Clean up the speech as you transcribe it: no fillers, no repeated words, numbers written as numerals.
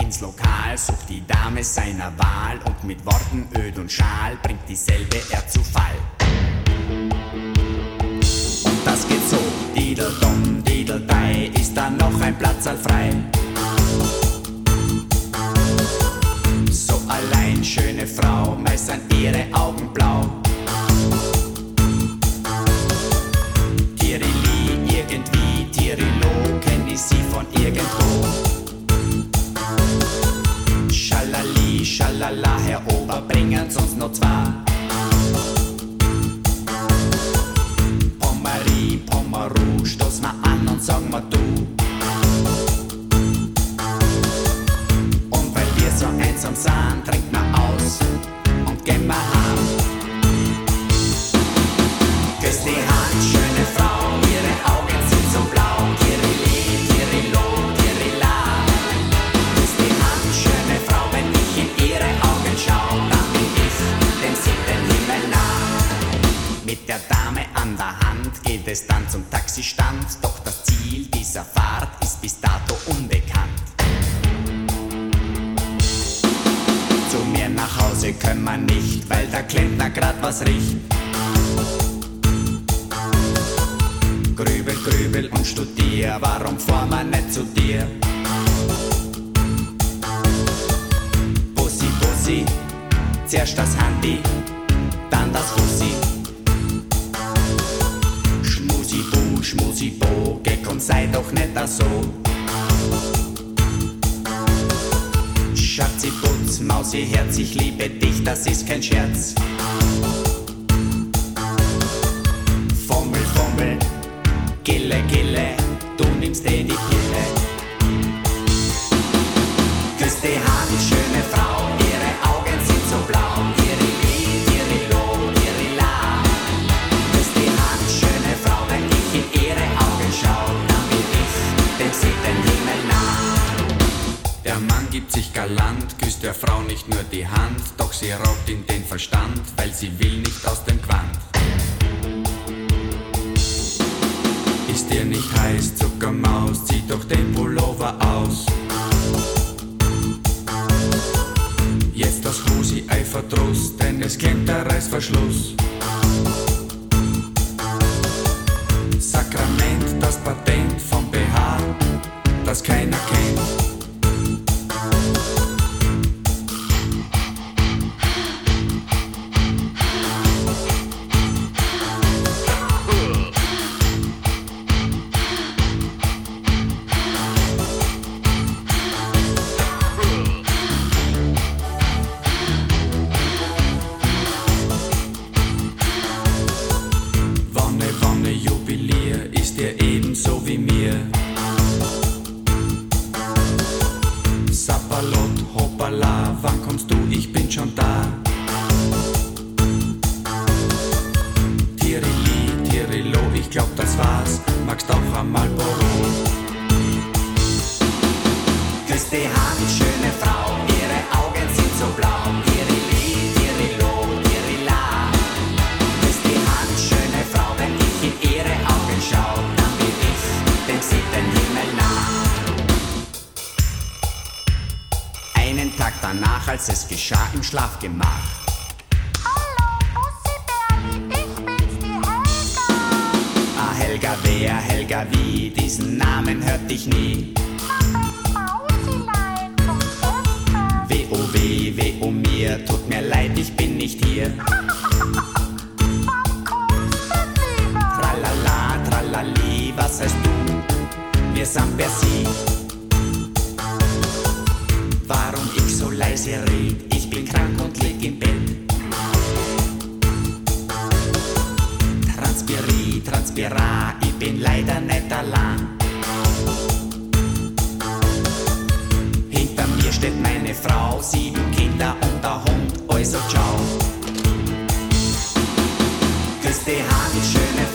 ins Lokal, sucht die Dame seiner Wahl und mit Worten öd und schal bringt dieselbe er zu Fall. Und das geht so, Dideldom, Dideldei, ist da noch ein Platzal frei? So allein, schöne Frau, meist sind ihre Augen blau. Tirili, irgendwie, Tirilo, kenn ich sie von irgendwo. Schalali, schalala, Herr Ober, bringen's uns noch zwei. Pommerie, Pommeru, stoß mal an und sag mal du. Und weil wir so einsam sind, trinkt man aus und gehen wir heim. Küss die Hand, schöne Frau, ihre Augen sind so blau. Tirili, Tirilo, Tirila. Küss die Hand, schöne Frau, wenn ich in ihre Augen schau, dann bin ich dem siebten Himmel nah. Mit der Dame an der Hand geht es dann zum Taxistand, doch das Ziel dieser Fahrt ist bis dato unbekannt. Zu mir nach Hause können wir nicht, weil der Klempner grad was riecht. Grübel, grübel und studier, warum fahren wir nicht zu dir? Bussi, Bussi, zuerst das Handy, dann das Fussi. Schmusi, bo, geh komm, sei doch nicht da so. Schatzi, Putz, Mausi, Herz, ich liebe dich, das ist kein Scherz. Fummel, Fummel, Gille, Gille, du nimmst die Pille. Küss die Hand, schöne Frau, ihre Augen sind so blau. Tirili, Tirilo, Tirila. Küss die Hand, schöne Frau, wenn ich in ihre Augen schau, dann bin ich dem siebten Himmel nah. Der Mann gibt sich galant, küsst der Frau nicht nur die Hand, doch sie raubt ihm den Verstand, weil sie will nicht aus dem Quant. Ist dir nicht heiß, Zuckermaus, zieh doch den Pullover aus. Jetzt das Husi, ei Verdruss, denn es kennt der Reißverschluss. Sakrament, das Patent vom BH, das keiner kennt. Jubilier, ist dir ebenso wie mir. Sapperlot, hoppala, wann kommst du, ich bin schon da. Tirili, Tirilo, ich glaub das war's, magst auch einmal Marlboro. Küss die Hand, schöne Frau, ihre Augen sind so blau. Tirili, Tirilo, Tirila. Küss die Hand, schöne Frau, wenn ich in ihre Augen schau, dann bin ich dem siebten Himmel nah. Einen Tag danach, als es geschah im Schlafgemach. Hallo, Bussi Berli, ich bin's, die Helga. Ah, Helga wer, Helga wie, diesen Namen hört ich nie. Mausilein vom Westen. Weh, oh mir, tut mir leid, ich bin nicht hier. Wann kommst du wieder? Tralala, tralali, was heißt du? Wir sind per Sie. Warum ich so leise red? Ich bin krank und lieg im Bett. Transpira, ich bin leider nicht allein. Hinter mir steht meine Frau, 7 Kinder und der Hund, also ciao. Küss die Hand, schöne